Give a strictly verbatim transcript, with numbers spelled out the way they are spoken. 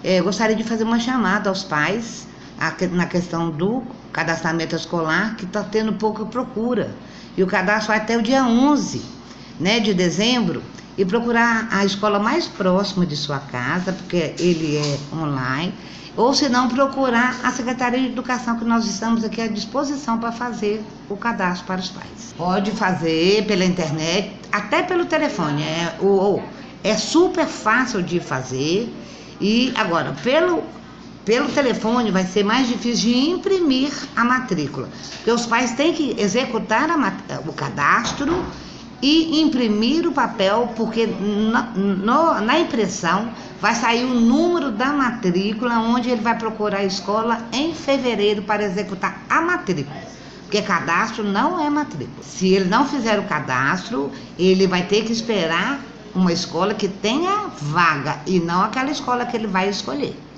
É, gostaria de fazer uma chamada aos pais na questão do cadastramento escolar, que está tendo pouca procura. E o cadastro vai até o dia onze, né, de dezembro, e procurar a escola mais próxima de sua casa, porque ele é online, ou se não, procurar a Secretaria de Educação, que nós estamos aqui à disposição para fazer o cadastro para os pais. Pode fazer pela internet, até pelo telefone, é, ou, é super fácil de fazer. E agora, pelo, pelo telefone vai ser mais difícil de imprimir a matrícula, porque os pais têm que executar a, o cadastro e imprimir o papel, porque na, no, na impressão vai sair o número da matrícula, onde ele vai procurar a escola em fevereiro para executar a matrícula, porque cadastro não é matrícula. Se ele não fizer o cadastro, ele vai ter que esperar uma escola que tenha vaga e não aquela escola que ele vai escolher.